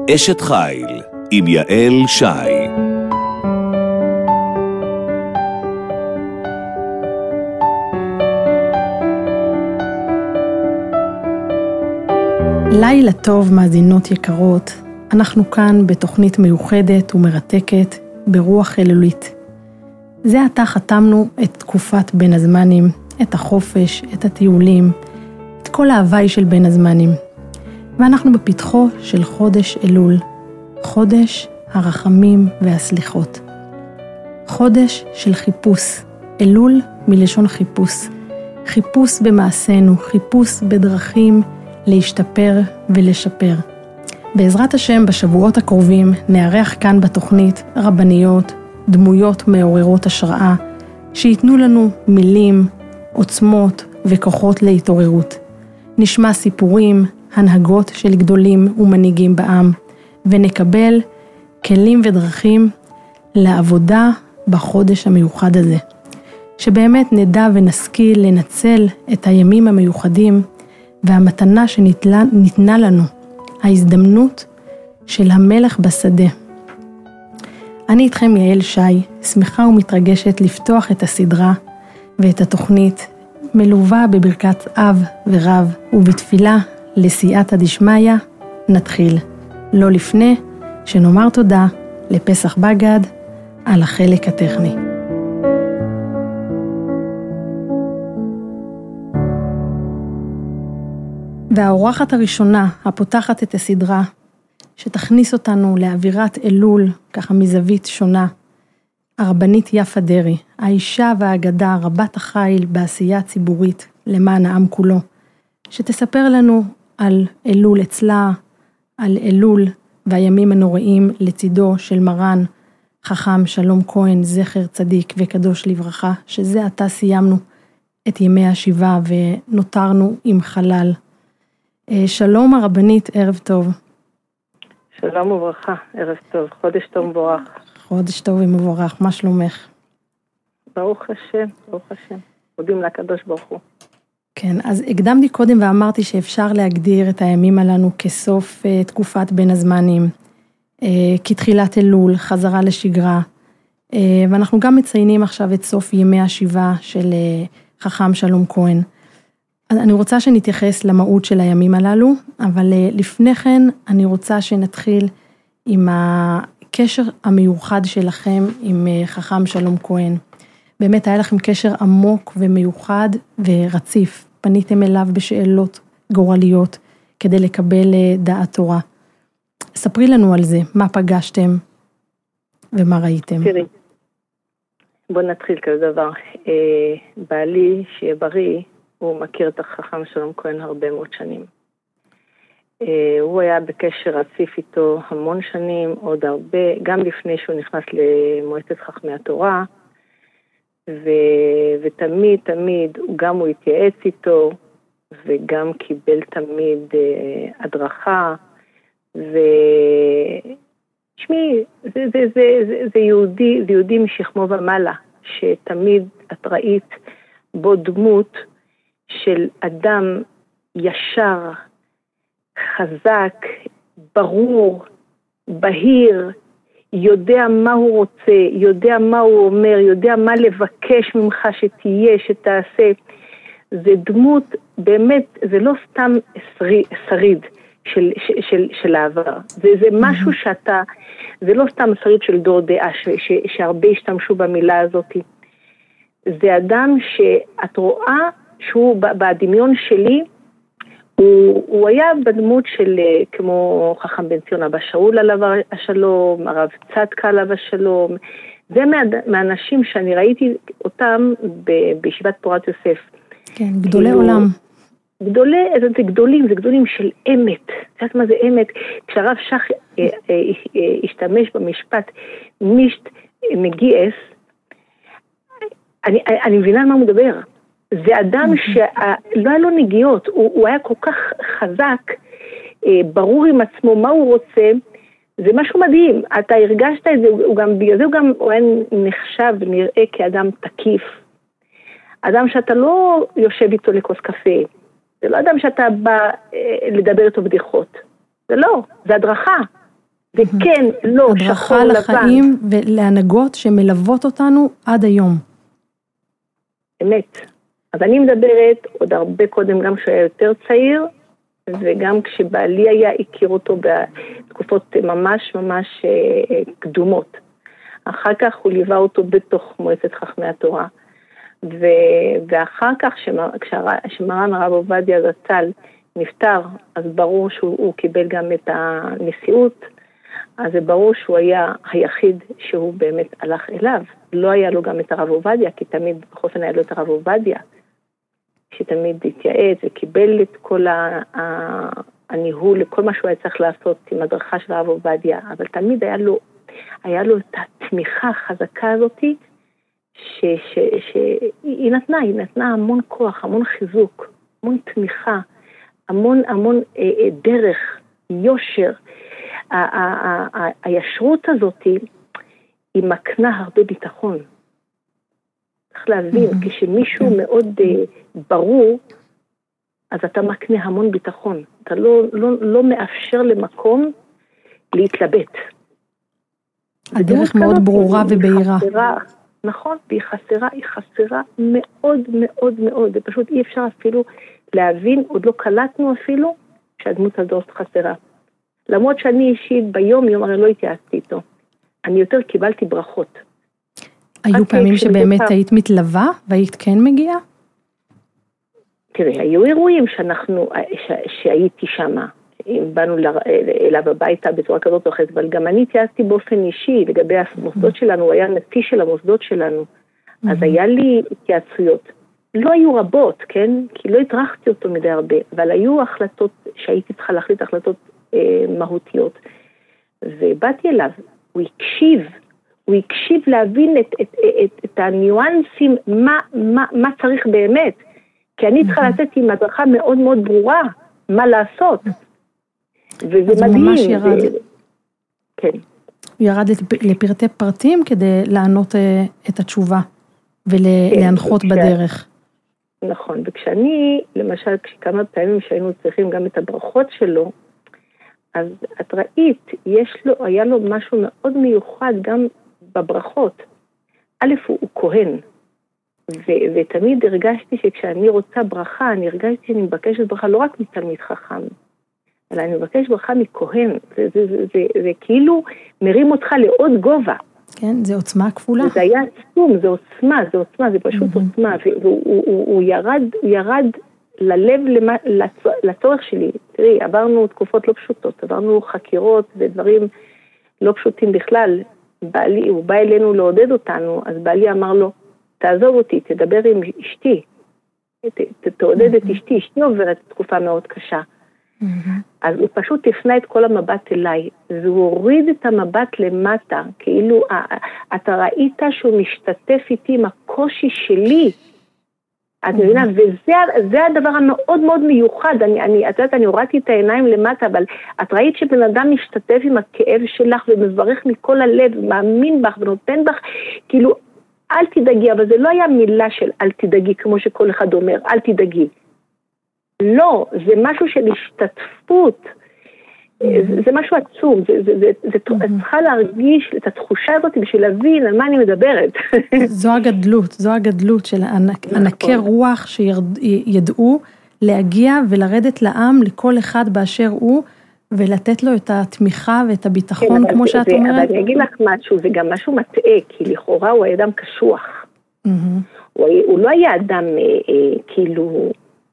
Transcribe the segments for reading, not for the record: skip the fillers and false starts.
אשת חיל עם יעל שי. לילה טוב מאזינות יקרות, אנחנו כאן בתוכנית מיוחדת ומרתקת ברוח אלולית. זה עתה חתמנו את תקופת בין הזמנים, את החופש, את הטיולים, את כל ההוואי של בין הזמנים. ואנחנו בפתחו של חודש אלול, חודש הרחמים והסליחות. חודש של חיפוש, אלול מלשון חיפוש. חיפוש במעשינו, חיפוש בדרכים להשתפר ולשפר. בעזרת השם בשבועות הקרובים נארח כאן בתוכנית רבניות, דמויות מעוררות השראה, שיתנו לנו מילים, עוצמות וכוחות להתעוררות. נשמע סיפורים, הנהגות של גדולים ומנהיגים בעם, ונקבל כלים ודרכים לעבודה בחודש המיוחד הזה. שבאמת נדע ונשכיל לנצל את הימים המיוחדים, והמתנה שניתנה לנו, ההזדמנות של המלך בשדה. אני איתכם יעל שי, שמחה ומתרגשת לפתוח את הסדרה ואת התוכנית, מלווה בברכת אב ורב ובתפילה לסייעתא דשמיא. נתחיל, לא לפני שנאמר תודה לפסח בגד על החלק הטכני. והאורחת הראשונה הפותחת את הסדרה, שתכניס אותנו לאווירת אלול, ככה מזווית שונה, הרבנית יפה דרעי, האישה והאגדה רבת החיל בעשייה ציבורית למען העם כולו, שתספר לנו על אלול אצלה, על אלול והימים הנוראים לצידו של מרן חכם שלום כהן, זכר צדיק וקדוש לברכה, שזה עתה סיימנו את ימי השבעה ונותרנו עם חלל. שלום הרבנית, ערב טוב. שלום וברכה, ערב טוב, חודש טוב מבורך. חודש טוב ומבורך, מה שלומך? ברוך השם, ברוך השם. מודים לקדוש ברוך הוא. כן, אז הקדמתי קודם ואמרתי שאפשר להגדיר את הימים הללו כסוף תקופת בין הזמנים, כתחילת אלול, חזרה לשגרה, ואנחנו גם מציינים עכשיו את סוף ימי השבעה של חכם שלום כהן. אני רוצה שנתייחס למהות של הימים הללו, אבל לפני כן אני רוצה שנתחיל עם הקשר המיוחד שלכם עם חכם שלום כהן. באמת היה לכם קשר עמוק ומיוחד ורציף. פניתם אליו בשאלות גורליות כדי לקבל דעת תורה. ספרי לנו על זה, מה פגשתם ומה ראיתם. תראי, בוא נתחיל כזה דבר. בעלי שיהיה בריא, הוא מכיר את החכם שלום כהן הרבה מאוד שנים. הוא היה בקשר רציף איתו המון שנים, עוד הרבה, גם לפני שהוא נכנס למועצת חכמי התורה, ותמיד, גם הוא התייעץ איתו, וגם קיבל תמיד הדרכה, ושמי, זה יהודי משכמו ומעלה, שתמיד את ראית בו דמות, של אדם ישר, חזק, ברור, בהיר, יודע מה הוא רוצה, יודע מה הוא אומר, יודע מה לבקש ממך שתהיה, שתעשה. זה דמות, באמת, זה לא סתם שריד של העבר. זה משהו שאתה, זה לא סתם שריד של דור דעה, שהרבה השתמשו במילה הזאת. זה אדם שאת רואה, שהוא בדמיון שלי, הוא היה בדמות של כמו חכם בן ציון אבא שאול עליו השלום, הרב צדקה עליו השלום. זה מהאנשים שאני ראיתי אותם בישיבת פורת יוסף. כן, גדולי עולם. זה גדולים של אמת. יודעת מה זה אמת? כשהרב שך השתמש במשפט מישט מגיעס, אני מבינה על מה הוא מדבר. זה אדם שלא היה לו נגיעות, הוא היה כל כך חזק, ברור עם עצמו מה הוא רוצה, זה משהו מדהים, אתה הרגשת את זה, בגלל זה הוא היה נחשב ונראה כאדם תקיף, אדם שאתה לא יושב איתו לכוס קפה, זה לא אדם שאתה בא לדבר איתו בדיחות, זה לא, זה הדרכה, וכן, לא, שחור לבן. הדרכה לחיים ולהנהגות שמלוות אותנו עד היום. אמת. אז אני מדברת עוד הרבה קודם, גם כשהיה יותר צעיר, וגם כשבעלי היה, הכיר אותו בתקופות ממש ממש קדומות. אחר כך הוא ליווה אותו בתוך מועצת חכמי התורה. ואחר כך, כשמרן הרב עובדיה זצ"ל נפטר, אז ברור שהוא קיבל גם את הנשיאות, אז זה ברור שהוא היה היחיד שהוא באמת הלך אליו. לא היה לו גם את הרב עובדיה, כי תמיד בחופן היה לו את הרב עובדיה, שתמיד התייעץ וקיבל את כל הניהול, לכל מה שהוא היה צריך לעשות עם הדרכה של הרב עובדיה, אבל תמיד היה לו את התמיכה החזקה הזאת, שהיא נתנה המון כוח, המון חיזוק, המון תמיכה, המון דרך, יושר. הישרות הזאת היא מקנה הרבה ביטחון. צריך להבין, כשמישהו מאוד ברור, אז אתה מקנה המון ביטחון. אתה לא מאפשר למקום להתלבט. הדרך מאוד ברורה ובהירה. נכון, והיא חסרה מאוד מאוד מאוד. זה פשוט אי אפשר אפילו להבין, עוד לא קלטנו אפילו שהדמות הזאת חסרה. למרות שאני אישית ביום הרי לא התייעצתי איתו. אני יותר קיבלתי ברכות. היו פעמים שבאמת היית מתלווה והיית כן מגיעה? תראי, היו אירועים שהייתי שמה. אם באנו אליו הביתה בצורה כזאת או אחרת, אבל גם אני התייעצתי באופן אישי לגבי המוסדות שלנו, הוא היה נשיא של המוסדות שלנו. אז היה לי התייעצויות. לא היו רבות, כן? כי לא התרחתי אותו מדי הרבה, אבל היו החלטות שהייתי צריכה להחליט החלטות מהותיות. ובאתי אליו, הוא הקשיב להבין את הניואנסים, מה צריך באמת. כי אני צריכה לתת עם הדרכה מאוד מאוד ברורה, מה לעשות. וזה מדהים. ממש ירד. כן. הוא ירד לפרטי פרטים כדי לענות את התשובה, ולהנחות בדרך. נכון, וכשאני, למשל, כשכמה פעמים שהיינו צריכים גם את הברכות שלו, אז את ראית, היה לו משהו מאוד מיוחד גם בברכות. א', הוא כהן, ותמיד הרגשתי שכשאני רוצה ברכה, אני הרגשתי שאני מבקשת ברכה לא רק מתלמיד חכם, אלא אני מבקש ברכה מכהן, זה כאילו מרים אותך לעוד גובה. כן, זה עוצמה כפולה. זה היה עצום, זה עוצמה, זה פשוט עוצמה, והוא ירד ללב, לצורך שלי. תראי, עברנו תקופות לא פשוטות, עברנו חקירות ודברים לא פשוטים בכלל. הוא בא אלינו לעודד אותנו, אז בעלי אמר לו, תעזוב אותי, תדבר עם אשתי, תעודד את אשתי עוברת תקופה מאוד קשה. אז הוא פשוט הפנה את כל המבט אליי, והוא הוריד את המבט למטה, כאילו אתה ראית שהוא משתתף איתי עם הקושי שלי, את מבינה, וזה הדבר המאוד מאוד מיוחד, אני הורדתי את העיניים למטה, אבל את ראית שבן אדם משתתף עם הכאב שלך, ומברך מכל הלב, מאמין בך ונותן בך, כאילו, אל תדאגי, אבל זה לא היה מילה של אל תדאגי, כמו שכל אחד אומר, אל תדאגי. לא, זה משהו של השתתפות, זה משהו עצום, את צריכה להרגיש את התחושה הזאת בשביל להבין על מה אני מדברת. זו הגדלות של ענקי רוח שידעו להגיע ולרדת לעם לכל אחד באשר הוא, ולתת לו את התמיכה ואת הביטחון, כמו שאת אומרת. אבל אני אגיד לך משהו, זה גם משהו מטעה, כי לכאורה הוא היה אדם קשוח. הוא לא היה אדם כאילו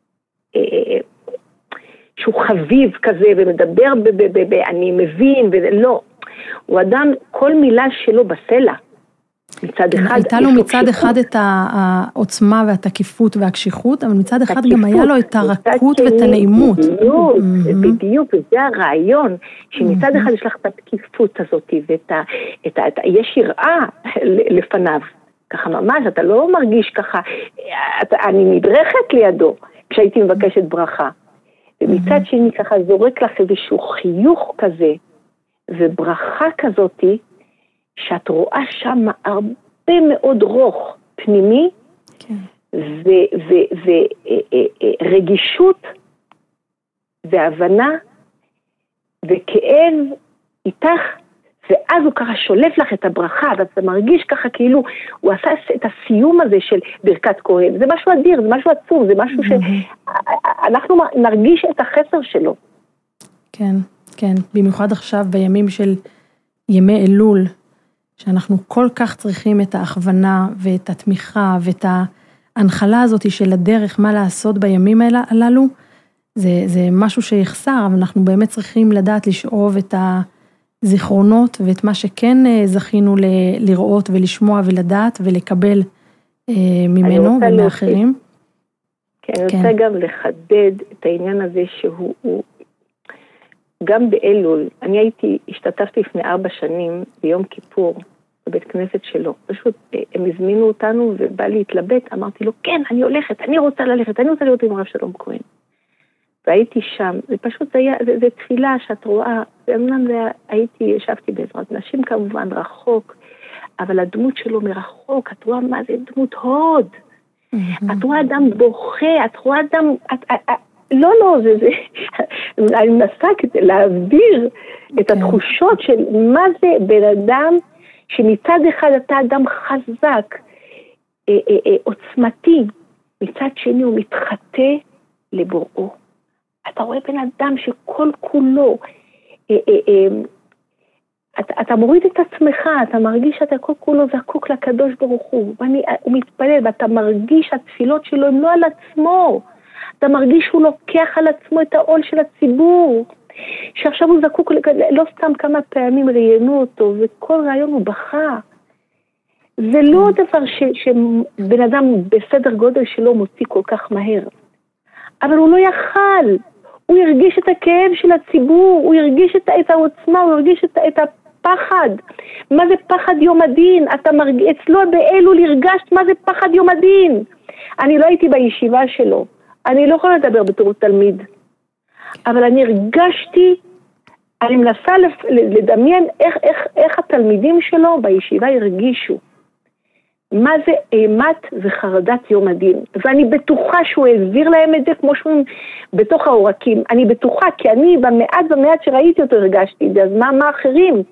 שהוא חביב כזה ומדבר אני מבין ולא, הוא אדם כל מילה שלו בסלע. מצד אחד הייתה לו מצד אחד את העוצמה והתקיפות והקשיחות, אבל מצד אחד גם היה לו את הרכות ואת הנעימות. בדיוק, זה הרעיון, שמצד אחד יש לך את התקיפות הזאת, יש יראה לפניו, ככה ממש, אתה לא מרגיש ככה, אני נדרכת לידו, כשהייתי מבקשת ברכה. ומצד שני ככה זורק לך איזשהו חיוך כזה, וברכה כזאת, שאת רואה שם הרבה מאוד רוך פנימי, ורגישות, והבנה, וכאב, איתך, ואז הוא ככה שולף לך את הברכה, ואתה מרגיש ככה כאילו, הוא עשה את הסיום הזה של ברכת כהן, זה משהו אדיר, זה משהו עצום, זה משהו שאנחנו נרגיש את החסר שלו. כן, כן, במיוחד עכשיו בימים של ימי אלול, שאנחנו כל כך צריכים את ההכוונה ואת התמיכה ואת ההנחלה הזאת של הדרך, מה לעשות בימים הללו, זה משהו שיחסר, אבל אנחנו באמת צריכים לדעת לשאוב את הזיכרונות ואת מה שכן זכינו לראות ולשמוע ולדעת ולקבל ממנו ומאחרים. כן, אני רוצה גם לחדד את העניין הזה שהוא גם באלול, אני השתתפתי לפני 4 שנים ביום כיפור בבית כנסת שלו, פשוט הם הזמינו אותנו ובא להתלבט, אמרתי לו כן, אני הולכת, אני רוצה ללכת, אני רוצה להיות עם הרב שלום כהן. והייתי שם, זה פשוט היה, זה תפילה שאת רואה, ואמנם ישבתי בעזרת נשים כמובן רחוק, אבל הדמות שלו מרחוק, את רואה מה זה דמות הוד, את רואה אדם בוכה, את רואה אדם, לא, אני מנסה כדי להעביר את התחושות של מה זה בן אדם, שמצד אחד אתה אדם חזק, עוצמתי, מצד שני הוא מתחטא לבוראו. אתה רואה בן אדם שכל כולו, אתה מוריד את עצמך, אתה מרגיש שאתה כל כולו זקוק לקדוש ברוך הוא, הוא מתפלל, ואתה מרגיש שהתפילות שלו הם לא על עצמו, אתה מרגיש שהוא לוקח על עצמו את העול של הציבור, שעכשיו הוא זקוק, לא סתם כמה פעמים ראיינו אותו, וכל רעיון הוא בכה. זה לא דבר שבן אדם בסדר גודל שלו מוציא כל כך מהר. אבל הוא לא יכל, הוא הרגיש את הכאב של הציבור, הוא הרגיש את העוצמה, הוא הרגיש את הפחד. מה זה פחד יום הדין? אצלו באלול הרגשת מה זה פחד יום הדין. אני לא הייתי בישיבה שלו, אני לא יכולה לדבר בתור תלמיד, אבל אני הרגשתי, אני מנסה לדמיין איך התלמידים שלו בישיבה הרגישו. מה זה אימת וחרדת יום הדין. ואני בטוחה שהוא העביר להם את זה כמו שהוא בתוך העורקים. אני בטוחה, כי אני במעט שראיתי אותו הרגשתי את זה, אז מה אחרים?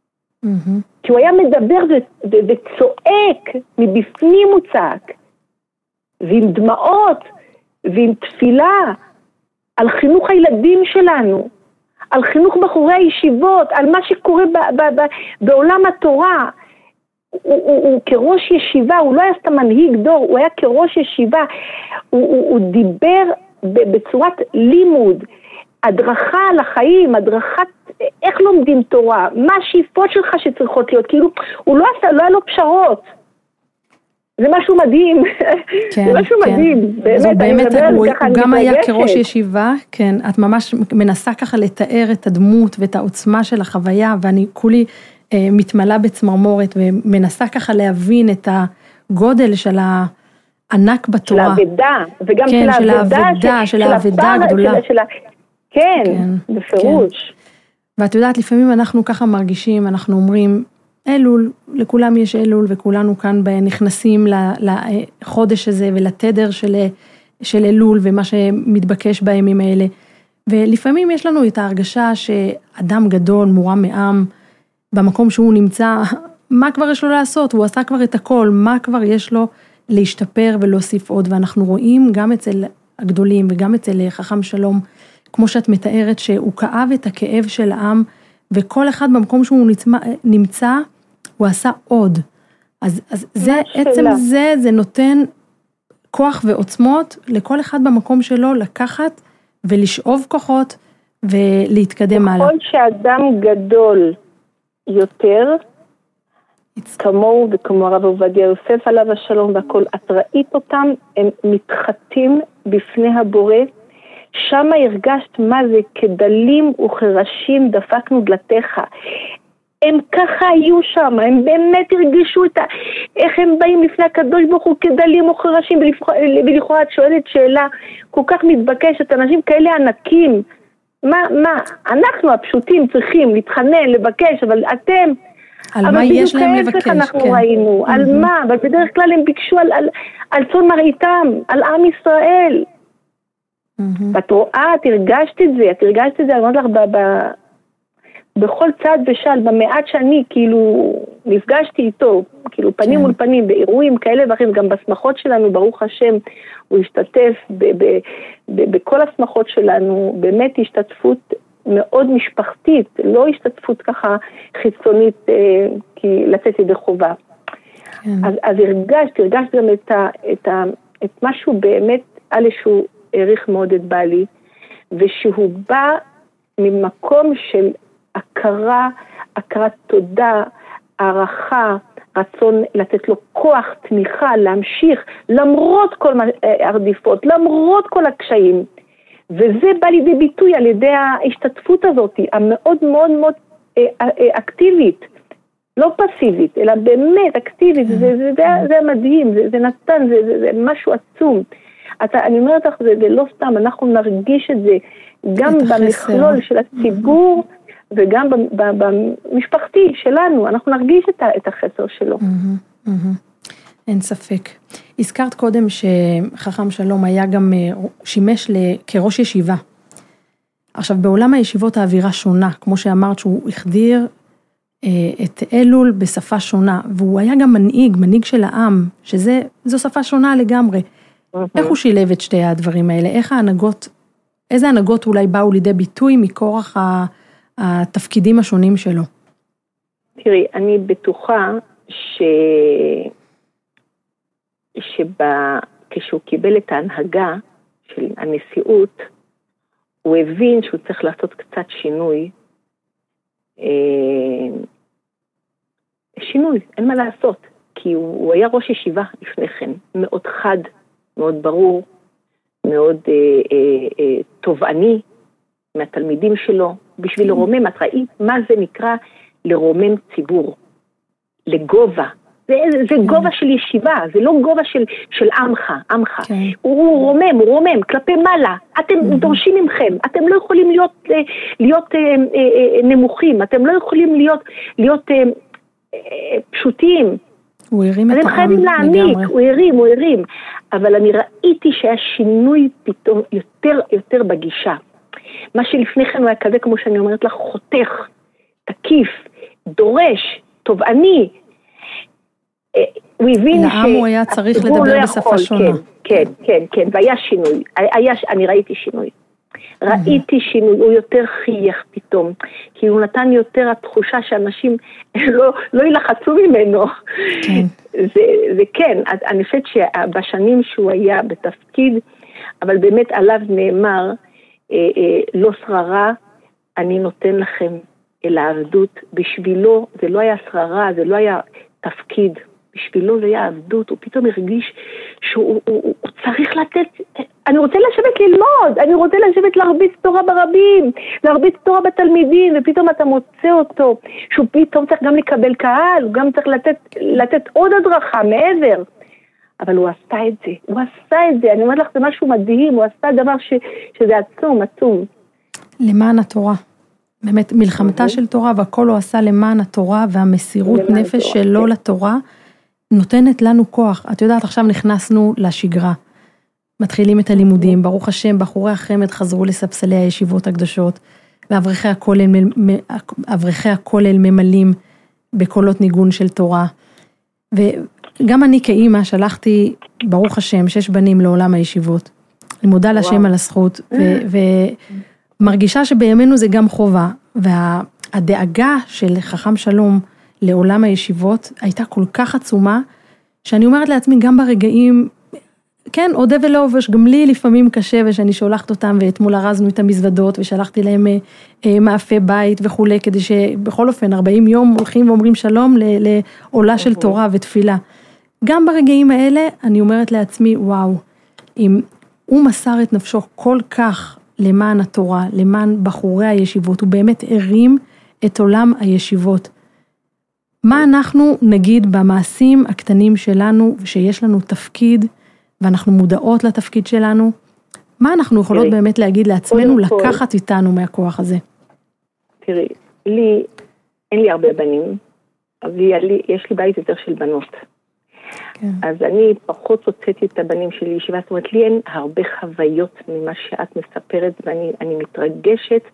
כי הוא היה מדבר וצועק, מבפנים הוא צעק, ועם דמעות, ועם תפילה, על חינוך הילדים שלנו, על חינוך בחורי הישיבות, על מה שקורה בעולם התורה. הוא כראש ישיבה, הוא לא היה סתם מנהיג דור, הוא היה כראש ישיבה, הוא דיבר בצורת לימוד, הדרכה על החיים, הדרכת איך לומדים תורה, מה השאיפות שלך שצריכות להיות, כאילו הוא לא היה לו פשרות. זה משהו מדהים, זה משהו מדהים, באמת, הוא גם היה כראש ישיבה, כן, את ממש מנסה ככה לתאר את הדמות ואת העוצמה של החוויה, ואני כולי מתמלאה בצמרמורת, ומנסה ככה להבין את הגודל של הענק בתורה. של העבדה, וגם של העבדה הגדולה. כן, בפירוש. ואת יודעת, לפעמים אנחנו ככה מרגישים, אנחנו אומרים, אלול, לכולם יש אלול, וכולנו כאן נכנסים לחודש הזה, ולתדר של אלול, ומה שמתבקש בימים האלה. ולפעמים יש לנו את ההרגשה שאדם גדול, מורם מעם, במקום שהוא נמצא, מה כבר יש לו לעשות? הוא עשה כבר את הכל, מה כבר יש לו להשתפר ולהוסיף עוד? ואנחנו רואים גם אצל הגדולים, וגם אצל חכם שלום, כמו שאת מתארת, שהוא כאב את הכאב של העם, וכל אחד במקום שהוא נמצא, הוא עשה עוד. אז זה, עצם זה נותן כוח ועוצמות, לכל אחד במקום שלו לקחת, ולשאוב כוחות, ולהתקדם הלאה. ככל שאדם גדול יותר, כמוהו וכמו הרב עובדיה יוסף עליו השלום והכל, את ראית אותם, הם מתחתים בפני הבורא, שם הרגשת מה זה, כדלים וכרשים דפקנו דלתיך. הם ככה היו שם, הם באמת הרגישו איך הם באים לפני הקדוש ברוך הוא כדלים וכרשים, ולכאורה את שואלת שאלה כל כך מתבקשת, אנשים כאלה ענקים, מה, אנחנו הפשוטים צריכים להתחנן, לבקש, אבל אתם, על מה יש להם לבקש, אנחנו ראינו, על מה, אבל בדרך כלל הם ביקשו על צאן מרעיתם, על עם ישראל. ואת רואה, את הרגשת את זה, אני אומרת לך, בכל צעד ושעל, במעט שאני כאילו נפגשתי איתו, כאילו פנים מול פנים, באירועים כאלה ואחרים, גם בשמחות שלנו, ברוך השם, הוא השתתף בכל השמחות שלנו, באמת השתתפות מאוד משפחתית, לא השתתפות ככה חיצונית, כי לצאת ידי חובה. אז הרגשתי גם את משהו באמת, שהוא העריך מאוד את בעלי, ושהוא בא ממקום של הכרת תודה, הערכה, רצון לתת לו כוח, תמיכה, להמשיך, למרות כל הרדיפות, למרות כל הקשיים. וזה בא לידי ביטוי על ידי ההשתתפות הזאת, המאוד מאוד מאוד אקטיבית, לא פסיבית, אלא באמת אקטיבית, זה מדהים, זה נתן, זה משהו עצום. אני אומרת לך, זה לא סתם, אנחנו נרגיש את זה, גם במכלול של הציבור, וגם במשפחתי שלנו, אנחנו נרגיש את החסר שלו. אין ספק. הזכרת קודם שחכם שלום היה גם שימש כראש ישיבה. עכשיו, בעולם הישיבות האווירה שונה, כמו שאמרת שהוא החדיר את אלול בשפה שונה, והוא היה גם מנהיג של העם, זו שפה שונה לגמרי. איך הוא שילב את שתי הדברים האלה? איזה הנהגות אולי באו לידי ביטוי מכורח התפקידים השונים שלו? תראי, אני בטוחה כשהוא קיבל את ההנהגה של הנשיאות, הוא הבין שהוא צריך לעשות קצת שינוי. שינוי, אין מה לעשות, כי הוא היה ראש ישיבה לפני כן, מאוד חד, מאוד ברור, מאוד תובעני מהתלמידים שלו, בשביל לרומם, את ראית מה זה נקרא לרומם ציבור, לגובה, זה גובה של ישיבה, זה לא גובה של עמך, הוא רומם כלפי מעלה, אתם דורשים מכם, אתם לא יכולים להיות נמוכים, אתם לא יכולים להיות פשוטים, הוא הרים את העם, אתם חייבים להעמיק, הוא הרים, אבל אני ראיתי שהיה שינוי פתאום יותר בגישה, מה שלפני כן הוא היה כזה, כמו שאני אומרת לך, חותך, תקיף, דורש, תובעני, הוא הבין לעם הוא היה צריך לדבר בשפה שונה. כן, והיה שינוי, אני ראיתי שינוי, הוא יותר חייך פתאום, כי הוא נתן יותר התחושה שאנשים לא ילחצו ממנו, זה כן, אני חושבת שבשנים שהוא היה בתפקיד, אבל באמת עליו נאמר, לא שררה, אני נותן לכם אלא עבדות, בשבילו זה לא היה שררה, זה לא היה תפקיד, בשבילו זה היה עבדות, הוא פתאום הרגיש שהוא צריך לתת, אני רוצה לשבת ללמוד, אני רוצה לשבת להרביץ תורה ברבים, להרביץ תורה בתלמידים, ופתאום אתה מוצא אותו, שהוא פתאום צריך גם לקבל קהל, הוא גם צריך לתת עוד הדרכה מעבר, אבל הוא עשה את זה, אני אומרת לך, זה משהו מדהים, הוא עשה דבר שזה עצום. למען התורה. באמת, מלחמתה של תורה, והכל הוא עשה למען התורה, והמסירות נפש שלו לתורה, נותנת לנו כוח. את יודעת, עכשיו נכנסנו לשגרה. מתחילים את הלימודים, ברוך השם, בחורי החמד חזרו לספסלי הישיבות הקדושות, ואברכי הכולל ממלאים בקולות ניגון של תורה. וגם אני כאימא שלחתי, ברוך השם, 6 בנים לעולם הישיבות. אני מודה להשם על הזכות, ומרגישה שבימינו זה גם חובה, והדאגה של חכם שלום לעולם הישיבות הייתה כל כך עצומה, שאני אומרת לעצמי גם ברגעים, כן, עודה ולא עובש, גם לי לפעמים קשה, ושאני שולחת אותם, ואתמול הרזנו את המזוודות, ושלחתי להם מאפי בית וכו', כדי שבכל אופן 40 יום הולכים ואומרים שלום לעולה של תורה ותפילה. גם ברגעים האלה אני אומרת לעצמי, וואו, אם הוא מסר את נפשו כל כך למען התורה, למען בחורי הישיבות, הוא באמת הרים את עולם הישיבות. מה אנחנו נגיד במעשים הקטנים שלנו, שיש לנו תפקיד, ואנחנו מודעות לתפקיד שלנו, מה אנחנו יכולות באמת להגיד לעצמנו, לקחת איתנו מהכוח הזה? תראי, אין לי הרבה בנים, אבל יש לי בית יותר של בנות. אז אני פחות הוצאתי את הבנים שלי לישיבה, זאת אומרת, לי אין הרבה חוויות ממה שאת מספרת, ואני מתרגשת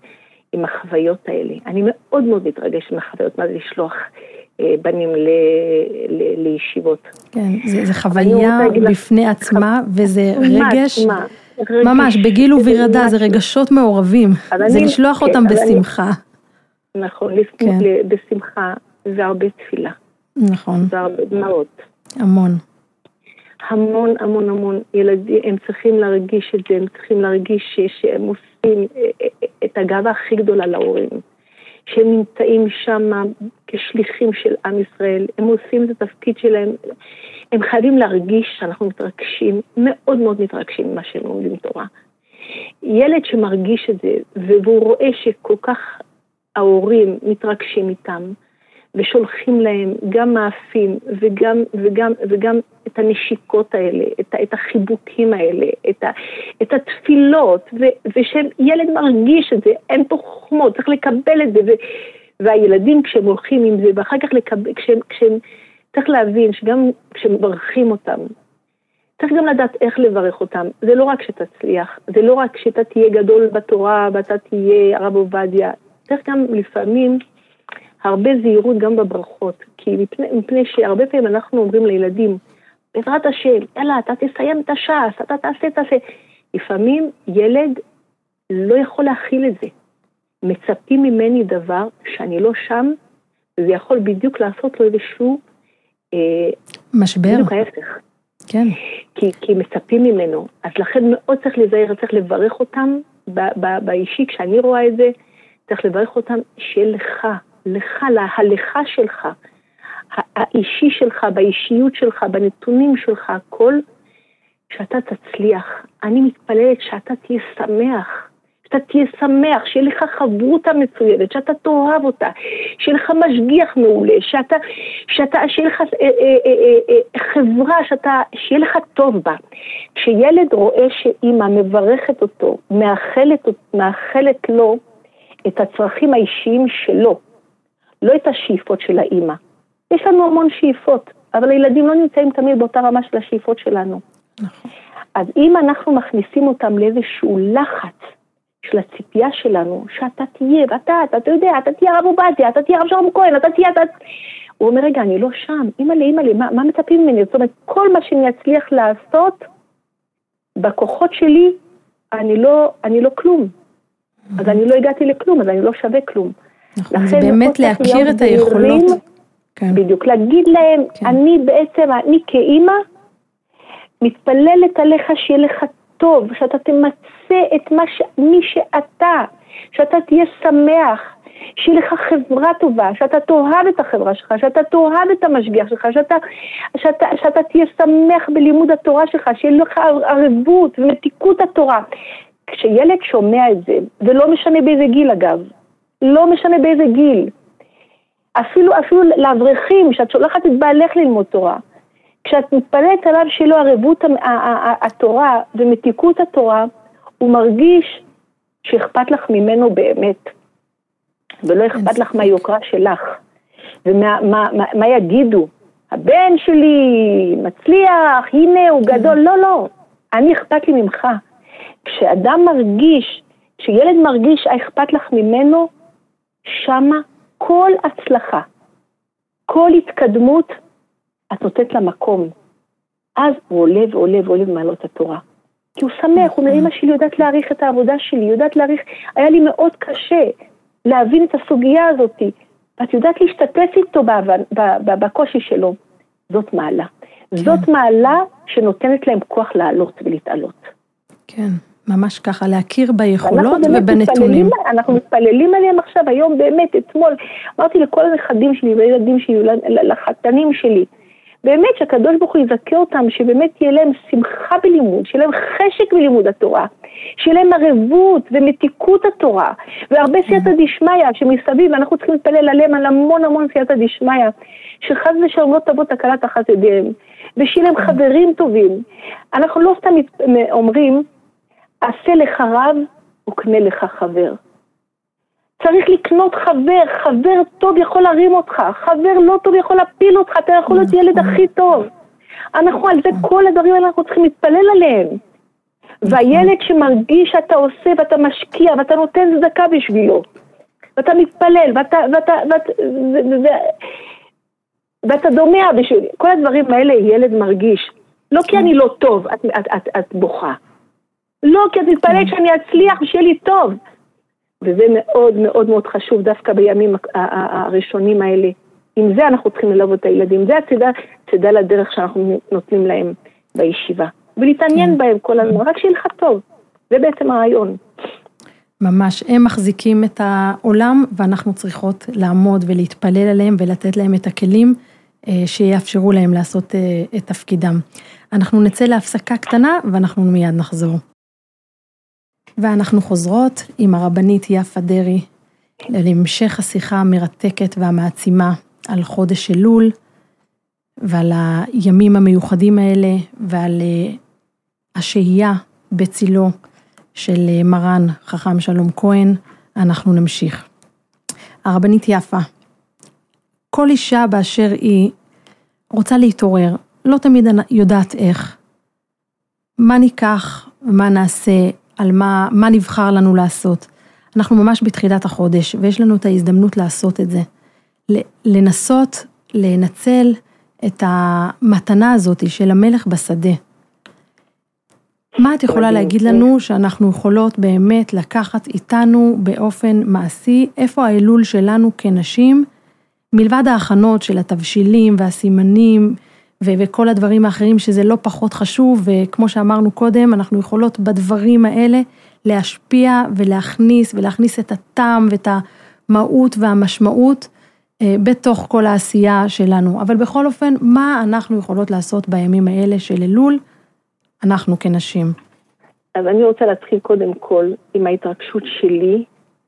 עם החוויות האלה. אני מאוד מאוד מתרגשת מהחוויות, מה זה לשלוח בנים לישיבות. כן, זה חוויה בפני עצמה, וזה רגש, ממש בגיל וברדה, זה רגשות מעורבים, זה לשלוח אותם בשמחה. נכון, בשמחה, זה הרבה תפילה. נכון. זה הרבה דמעות. המון. המון, המון, המון ילדים, הם צריכים להרגיש את זה, הם צריכים להרגיש שהם עושים את הגאווה הכי גדולה להורים. שהם נמצאים שם כשליחים של עם ישראל, הם עושים את התפקיד שלהם, הם חייבים להרגיש שאנחנו מתרגשים, מאוד מאוד מתרגשים ממה שהם לומדים תורה. ילד שמרגיש את זה, והוא רואה שכל כך ההורים מתרגשים איתם, ושולחים להם גם מאפים, וגם את הנשיקות האלה, את החיבוקים האלה, את התפילות, ושילד מרגיש את זה, אין פה חומות, צריך לקבל את זה, והילדים כשהם הולכים עם זה, ואחר כך כשהם צריך להבין שגם כשהם מברכים אותם, צריך גם לדעת איך לברך אותם, זה לא רק שתצליח, זה לא רק שאתה תהיה גדול בתורה, ואתה תהיה הרב עובדיה, צריך גם לפעמים, הרבה זהירות גם בברכות, כי מפני שהרבה פעמים אנחנו אומרים לילדים, בעזרת השם, יאללה, אתה תסיים את הש"ס, אתה תעשה. לפעמים ילד לא יכול להכיל את זה. מצפים ממני דבר שאני לא שם, וזה יכול בדיוק לעשות לו איזשהו משבר. בדיוק ההפך. כן. כי מצפים ממנו. אז לכן מאוד צריך לזהיר, צריך לברך אותם באישי, כשאני רואה את זה, צריך לברך אותם שיהיה לך, להלכה שלך, האישי שלך, באישיות שלך, בנתונים שלך, הכל, שאתה תצליח. אני מתפללת שאתה תהיה שמח, שיהיה לך חברותה מצוינת, שאתה תאהב אותה, שיהיה לך משגיח מעולה, שיהיה לך חברה, שיהיה לך טוב בה. כשילד רואה שאמא מברכת אותו, מאחלת לו את הצרכים האישיים שלו, לא את השאיפות של האמא. יש לנו המון שאיפות, אבל הילדים לא נמצאים תמיד באותה רמה של השאיפות שלנו. נכון. אז אם אנחנו מכניסים אותם לאיזשהו לחץ של הציפייה שלנו, שאתה תהיה, אתה יודע, אתה תהיה הרב עובדיה, אתה תהיה הרב שלום כהן, הוא אומר, רגע, אני לא שם, אמא לי, מה מצפים ממני? זאת אומרת, כל מה שאני אצליח לעשות, בכוחות שלי, אני לא כלום. אז אני לא הגעתי לכלום, אז אני לא שווה כלום. נכון, זה באמת להכיר את היכולות. בדיוק, להגיד להם, אני כאימא, מתפללת עליך שיהיה לך טוב, שאתה תמצא את מי שאתה, שאתה תהיה שמח, שיהיה לך חברה טובה, שאתה תאהב את החברה שלך, שאתה תאהב את המשגיח שלך, שאתה תהיה שמח בלימוד התורה שלך, שיהיה לך ערבות ומתיקות התורה. כשילד שומע את זה, ולא משנה באיזה גיל אגב, לא משנה באיזה גיל, אפילו לאברכים, שאת שולחת את בעלך ללמוד תורה, כשאת מתפלאת עליו שלו ערבות התורה ומתיקות התורה, הוא מרגיש שאכפת לך ממנו באמת, ולא אכפת לך מהיוקרה שלך, ומה יגידו, הבן שלי מצליח, הנה הוא גדול, לא, אני אכפת לי ממך. כשילד מרגיש שאכפת לך ממנו, שמה כל הצלחה, כל התקדמות, את נותנת לה מקום. אז הוא עולה במעלות התורה. כי הוא שמח, הוא אומר, אמא שלי יודעת להעריך את העבודה שלי, היה לי מאוד קשה להבין את הסוגיה הזאת, ואת יודעת להשתתף איתו בקושי שלו. זאת מעלה. זאת מעלה שנותנת להם כוח לעלות ולהתעלות. כן, ממש ככה, להכיר ביכולות ובנתונים. אנחנו מתפללים עליהם עכשיו, היום באמת, אתמול, אמרתי לכל הנכדים שלי וילדים שלי, לחתנים שלי, באמת שהקדוש ברוך הוא יזכה אותם, שבאמת תהיה להם שמחה בלימוד, שיהיה להם חשק בלימוד התורה, שיהיה להם ערבות ומתיקות התורה, והרבה סייעתא דשמיא שמסביב, ואנחנו צריכים להתפלל עליהם על המון סייעתא דשמיא, שחס ושלום לא תבוא תקלה תחת ידיהם, ושיהיה להם חברים טובים. אנחנו לא סתם אומרים, עשה לך רב וקנה לך חבר. צריך לקנות חבר טוב יכול להרים אותך, חבר לא טוב יכול להפיל אותך, אתה יכול להיות ילד הכי טוב. אנחנו על זה כל הדברים אנחנו צריכים להתפלל עליהם. והילד שמרגיש שאתה עושה ואתה משקיע ואתה נותן צדקה בשבילו, ואתה מתפלל, ואתה דומע בשביל, כל הדברים האלה ילד מרגיש. לא כי אני לא טוב, את בוכה. לא כי את מתפללת שאני אצליח ושיהיה לי טוב. וזה מאוד מאוד מאוד חשוב דווקא בימים הראשונים האלה. עם זה אנחנו צריכים ללוות את הילדים. זה הצדה לדרך שאנחנו נותנים להם בישיבה. ולהתעניין בהם כל הזמן, רק שיהיה לך טוב. זה בעצם הרעיון. ממש, הם מחזיקים את העולם, ואנחנו צריכות לעמוד ולהתפלל עליהם, ולתת להם את הכלים שיאפשרו להם לעשות את תפקידם. אנחנו נצא להפסקה קטנה, ואנחנו מיד נחזור. ואנחנו חוזרות עם הרבנית יפה דרעי, להמשך השיחה המרתקת והמעצימה על חודש אלול, ועל הימים המיוחדים האלה, ועל השהייה בצילו של מרן חכם שלום כהן. אנחנו נמשיך. הרבנית יפה, כל אישה באשר היא רוצה להתעורר, לא תמיד יודעת איך. מה ניקח ומה נעשה, על מה נבחר לנו לעשות. אנחנו ממש בתחילת החודש, ויש לנו את ההזדמנות לעשות את זה. לנסות, לנצל את המתנה הזאת של המלך בשדה. מה את יכולה להגיד לנו שאנחנו יכולות באמת לקחת איתנו באופן מעשי, איפה האלול שלנו כנשים, מלבד ההכנות של התבשילים והסימנים וכל הדברים האחרים שזה לא פחות חשוב, וכמו שאמרנו קודם, אנחנו יכולות בדברים האלה להשפיע ולהכניס את הטעם ואת המהות והמשמעות בתוך כל העשייה שלנו. אבל בכל אופן, מה אנחנו יכולות לעשות בימים האלה של אלול, אנחנו כנשים? אז אני רוצה להתחיל קודם כל עם ההתרגשות שלי,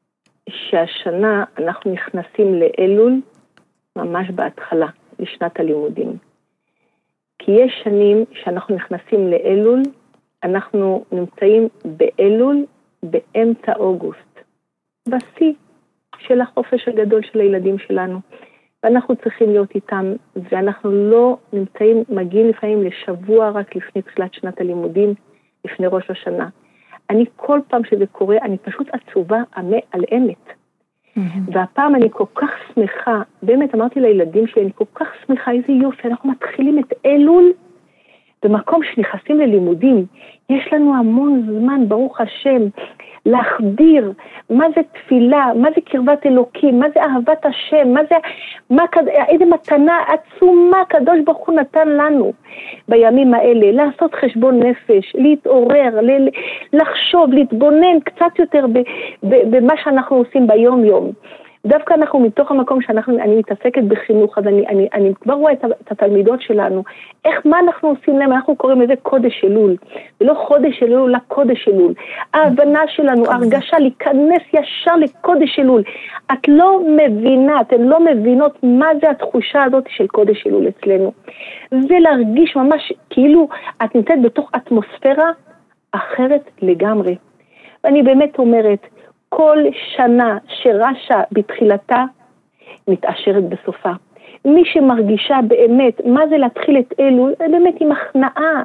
שהשנה אנחנו נכנסים לאלול ממש בהתחלה, לשנת הלימודים. כי יש שנים שאנחנו נכנסים לאלול, אנחנו נמצאים באלול באמצע אוגוסט, בשיא של החופש הגדול של הילדים שלנו, ואנחנו צריכים להיות איתם, ואנחנו לא מגיעים לפעמים לשבוע רק לפני תחילת שנת הלימודים, לפני ראש השנה. אני כל פעם שזה קורה, אני פשוט עצובה על אמת. והפעם אני כל כך שמחה, באמת אמרתי לילדים שלי, אני כל כך שמחה, איזה יופי, אנחנו מתחילים את אלול, במקום שנכנסים ללימודים, יש לנו המון זמן, ברוך השם, להחדיר מה זה תפילה, מה זה קרבת אלוקים, מה זה אהבת השם, איזה מתנה עצומה הקדוש ברוך הוא נתן לנו בימים האלה, לעשות חשבון נפש, להתעורר, לחשוב, להתבונן קצת יותר במה שאנחנו עושים ביום יום. דווקא אנחנו מתוך המקום שאני מתעסקת בחינוך, אז אני כבר רואה את התלמידות שלנו, מה אנחנו עושים להם, אנחנו קוראים לזה קודש אלול, ולא חודש אלול, אלא קודש אלול. ההבנה שלנו, ההרגשה להיכנס ישר לקודש אלול. את לא מבינה, אתן לא מבינות מה זה התחושה הזאת של קודש אלול אצלנו. זה להרגיש ממש כאילו את נמצאת בתוך אטמוספירה אחרת לגמרי. ואני באמת אומרת, כל שנה שרשה בתחילתה, מתאשרת בסופה. מי שמרגישה באמת, מה זה להתחיל את אלול, באמת עם הכנעה,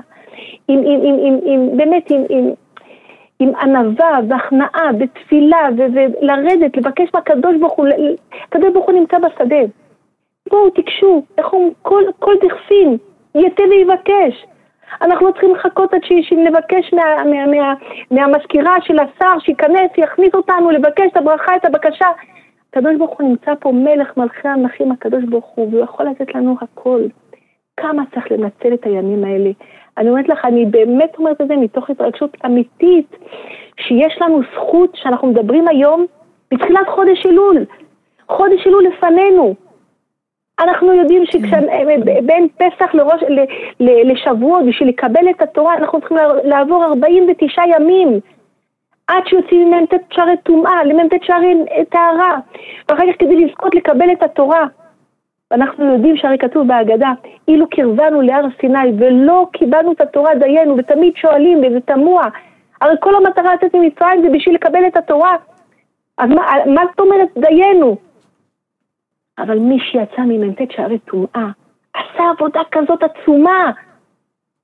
עם ענווה והכנעה, בתפילה, ולרדת, לבקש מהקדוש ברוך הוא, הקדוש ברוך הוא נמצא בשדה. בואו תקשו, כל דכפין, יתה ויבקש. אנחנו לא צריכים לחכות עד שנבקש מהמזכירה של השר, שיכנס, יכניס אותנו, לבקש את הברכה, את הבקשה. הקדוש ברוך הוא נמצא פה מלך מלכי המלכים, הקדוש ברוך הוא, והוא יכול לתת לנו הכל. כמה צריך לנצל את הימים האלה. אני אומרת לך, אני באמת אומרת את זה מתוך התרגשות אמיתית, שיש לנו זכות שאנחנו מדברים היום בתחילת חודש אלול. חודש אלול לפנינו. אנחנו יודעים שבין פסח לשבוע, בשביל לקבל את התורה, אנחנו צריכים לעבור 49 ימים, עד שיוצאים ממ"ט שערי טומאה, למ"ט שערי טהרה, ואחר כך כדי לזכות לקבל את התורה. ואנחנו יודעים שהרי כתוב בהגדה, אילו קרבנו להר סיני, ולא קיבלנו את התורה דיינו, ותמיד שואלים, וזה תמוה, הרי כל המטרה לצאת ממצרים זה בשביל לקבל את התורה. אז מה זאת אומרת דיינו? אבל מי שיצא ממ"ט שערי טומאה, עשה עבודה כזאת עצומה.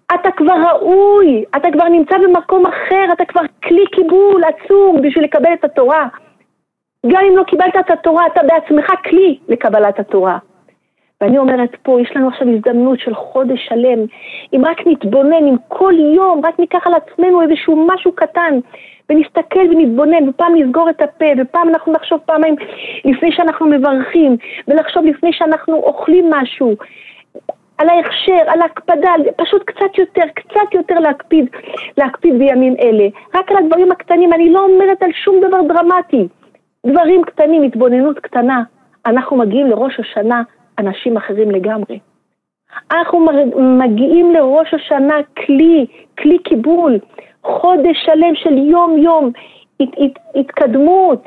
אתה כבר ראוי, אתה כבר נמצא במקום אחר, אתה כבר כלי קיבול עצום בשביל לקבל את התורה. גם אם לא קיבלת את התורה, אתה בעצמך כלי לקבלת התורה. ואני אומרת פה, יש לנו עכשיו הזדמנות של חודש שלם, אם רק נתבונן, אם כל יום רק ניקח על עצמנו איזשהו משהו קטן, ונסתכל ונתבונן, ופעם נסגור את הפה, ופעם אנחנו נחשוב פעמיים לפני שאנחנו מברכים, ולחשוב לפני שאנחנו אוכלים משהו, על ההכשר, על ההקפדה, פשוט קצת יותר להקפיד בימים אלה. רק על הדברים הקטנים, אני לא אומרת על שום דבר דרמטי. דברים קטנים, התבוננות קטנה. אנחנו מגיעים לראש השנה, אנשים אחרים לגמרי. אנחנו מגיעים לראש השנה כלי קיבול, חודש שלם של יום, התקדמות,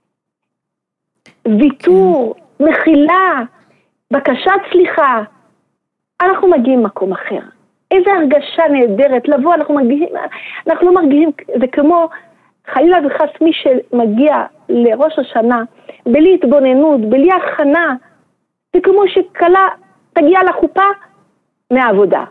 ויתור, מחילה, בקשת סליחה. אנחנו מגיעים מקום אחר. איזה הרגשה נהדרת לבוא, אנחנו לא מרגישים, זה כמו חלילה וחס מי שמגיע לראש השנה, בלי התבוננות, בלי הכנה, זה כמו שקלה תגיע לחופה מהעבודה.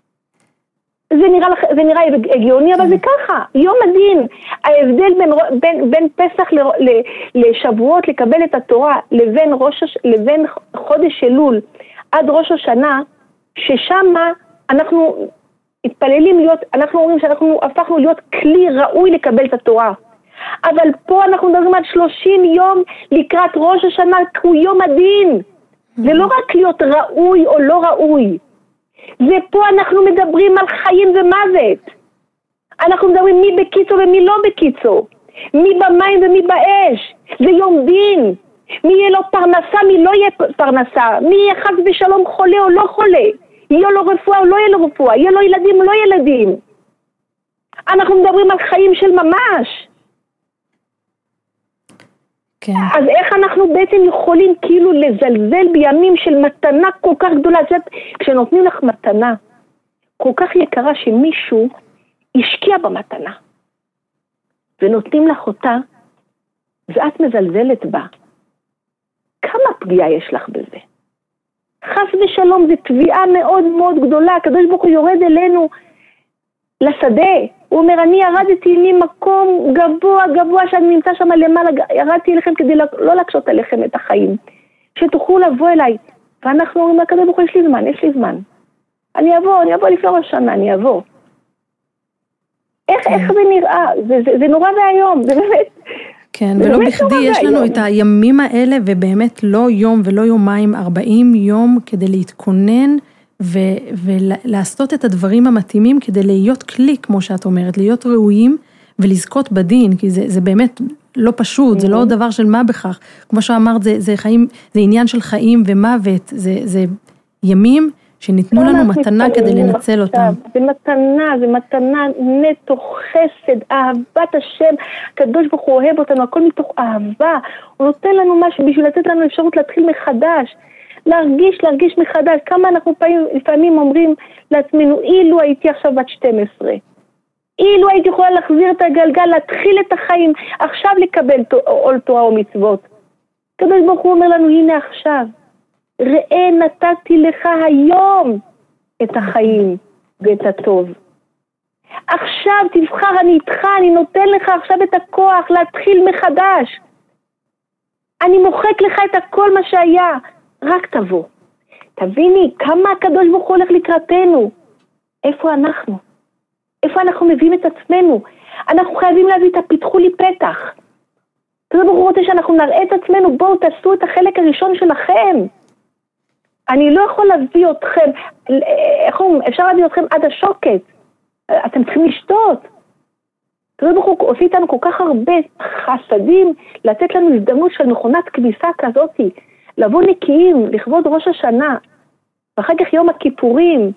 זה נראה הגיוני, אבל זה ככה, יום הדין, ההבדל בין פסח לשבועות לקבל את התורה, לבין חודש אלול עד ראש השנה, ששם אנחנו מתפללים להיות, אנחנו אומרים שאנחנו הפכנו להיות כלי ראוי לקבל את התורה. אבל פה אנחנו מדברים על 30 יום לקראת ראש השנה, הוא יום הדין. זה לא רק להיות ראוי או לא ראוי. זה פה אנחנו מדברים על חיים ומוות. אנחנו מדברים מי בקיצו ומי לא בקיצו. מי במים ומי באש. זה יום דין. מי יהיה לו פרנסה, מי לא יהיה פרנסה. מי יהיה חס ושלום חולה או לא חולה. יהיה לו רפואה או לא יהיה לו רפואה. יהיה לו ילדים או לא ילדים. אנחנו מדברים על חיים של ממש. כן. אז איך אנחנו בעצם יכולים כאילו לזלזל בימים של מתנה כל כך גדולה? כשנותנים לך מתנה כל כך יקרה שמישהו השקיע במתנה ונותנים לך אותה ואת מזלזלת בה, כמה פגיעה יש לך בזה? חס ושלום, זה תביעה מאוד מאוד גדולה. הקדוש ברוך הוא יורד אלינו לשדה, הוא אומר, אני ירדתי ממקום גבוה שאני נמצא שם למעלה, ירדתי אליכם כדי לא להקשות עליכם את החיים, שתוכלו לבוא אליי. ואנחנו אומרים, הקדוש ברוך הוא, יש לי זמן. אני אבוא לפני ראש השנה, אני אבוא. איך זה נראה? זה נורא והיום, זה באמת. כן, ולא בכדי יש לנו את הימים האלה, ובאמת לא יום ולא יומיים, 40 יום כדי להתכונן, ולעשות את הדברים המתאימים כדי להיות כלי, כמו שאת אומרת, להיות ראויים ולזכות בדין, כי זה באמת לא פשוט, זה לא דבר של מה בכך. כמו שאמרת, זה חיים, זה עניין של חיים ומוות, זה ימים שניתנו לנו מתנה כדי לנצל אותם. זה מתנה נטו חסד, אהבת השם, הקדוש ברוך הוא אוהב אותנו, הכל מתוך אהבה, הוא נותן לנו משהו בשביל לתת לנו אפשרות להתחיל מחדש, להרגיש מחדש. כמה אנחנו לפעמים אומרים לעצמנו, אילו הייתי עכשיו בת 12, אילו הייתי יכולה להחזיר את הגלגל, להתחיל את החיים, עכשיו לקבל עול תורה או מצוות. הקדוש ברוך הוא אומר לנו, הנה עכשיו, ראה נתתי לך היום את החיים ואת הטוב. עכשיו תבחר, אני איתך, אני נותן לך עכשיו את הכוח להתחיל מחדש. אני מוחק לך את הכל מה שהיה. רק תבוא. תביני כמה הקדוש ברוך הוא הולך לקראתנו. איפה אנחנו? איפה אנחנו מביאים את עצמנו? אנחנו חייבים להביא את הפתחו לי פתח. הקדוש ברוך הוא רוצה שאנחנו נראה את עצמנו, בואו תעשו את החלק הראשון שלכם. אני לא יכול להביא אתכם, אפשר להביא אתכם עד השוקת. אתם צריכים לשתות. הקדוש ברוך הוא עושה איתנו כל כך הרבה חסדים, לתת לנו הזדמנות של מכונת כביסה כזאת, לבוא נקיים, לכבוד ראש השנה, ואחר כך יום הכיפורים.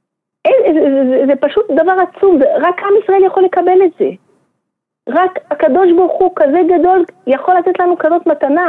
זה פשוט דבר עצום, רק עם ישראל יכול לקבל את זה. רק הקדוש ברוך הוא כזה גדול יכול לתת לנו כזאת מתנה.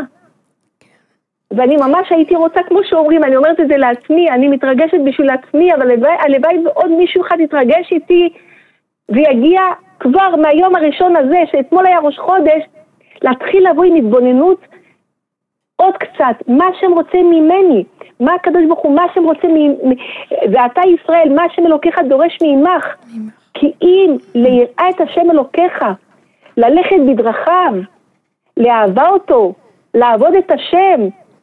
ואני ממש הייתי רוצה, כמו שאומרים, אני אומרת את זה לעצמי, אני מתרגשת בשביל עצמי, אבל הלוואי ועוד מישהו אחד יתרגש איתי, ויגיע כבר מהיום הראשון הזה, שאתמול היה ראש חודש, להתחיל לבוא עם התבוננות עוד קצת, מה שהם רוצים ממני, מה הקדוש ברוך הוא, מה שהם רוצים, ואתה ישראל, מה השם אלוקיך דורש מעמך, כי אם ליראה את השם אלוקיך, ללכת בדרכיו, לאהבה אותו, לעבוד את השם,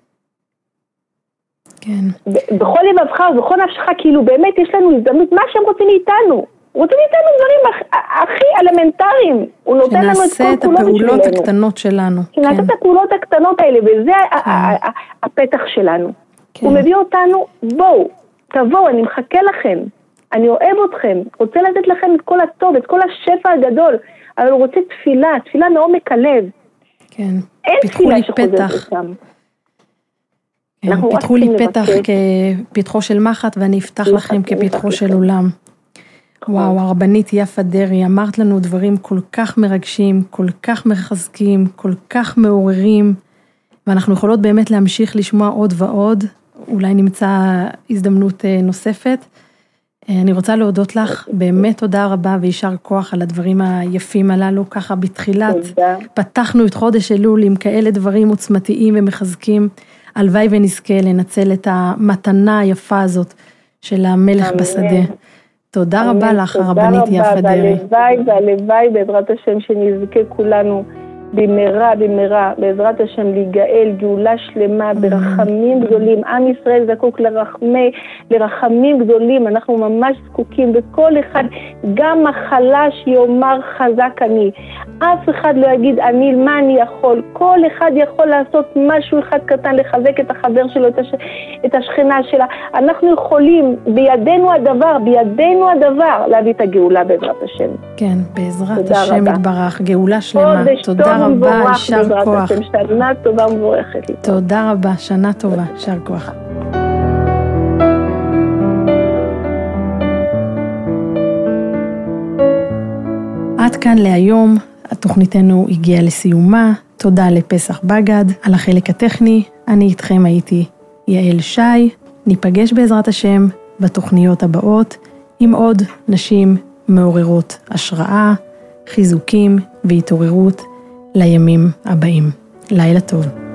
כן. בכל לבבך ובכל נפשך, כאילו באמת יש לנו הזדמנות, מה שהם רוצים מאיתנו, רוצים מאיתנו דברים הכי אלמנטריים, הוא נותן לנו את כל כולו בשבילנו. שנעשה את הפעולות הקטנות שלנו. שנעשה את הפעולות הקטנות האלה, וזה הפתח שלנו. הוא מביא אותנו, בואו, תבואו, אני מחכה לכם, אני אוהב אתכם, רוצה לתת לכם את כל הטוב, את כל השפע הגדול, אבל הוא רוצה תפילה מעומק הלב. כן, אין תפילה שחוזרת אותם. פיתחו לי פתח כפתחו של מחט, ואני אפתח לכם כפתחו של עולם. וואו, הרבנית יפה דרעי, אמרת לנו דברים כל כך מרגשים, כל כך מחזקים, כל כך מעוררים, ואנחנו יכולות באמת להמשיך לשמוע עוד ועוד, אולי נמצא הזדמנות נוספת. אני רוצה להודות לך, באמת תודה רבה וישר כוח על הדברים היפים הללו, ככה בתחילת פתחנו את חודש אלול עם כאלה דברים עוצמתיים ומחזקים, הלוואי ונזכה לנצל את המתנה היפה הזאת של המלך בשדה. תודה רבה לך, הרבנית יפה דרעי. והלוואי בעזרת השם שנזכה כולנו במהרה, בעזרת השם להיגאל, גאולה שלמה, ברחמים גדולים. עם ישראל זקוק לרחמים גדולים, אנחנו ממש זקוקים, וכל אחד, גם החלש יאמר חזק אני. אף אחד לא יגיד אני, מה אני יכול? כל אחד יכול לעשות משהו אחד קטן, לחזק את החבר שלו, את השכנה שלה. אנחנו יכולים, בידינו הדבר, להביא את הגאולה בעזרת השם. כן, בעזרת השם יתברך, גאולה שלמה. תודה רבה, יישר כוח. שנה טובה ומבורכת. תודה רבה, שנה טובה, יישר כוח. עד כאן להיום, התוכניתנו הגיעה לסיומה. תודה לפסח בגד על החלק הטכני. אני איתכם הייתי יעל שי. ניפגש בעזרת השם בתוכניות הבאות עם עוד נשים מעוררות השראה, חיזוקים והתעוררות לימים הבאים. לילה טוב.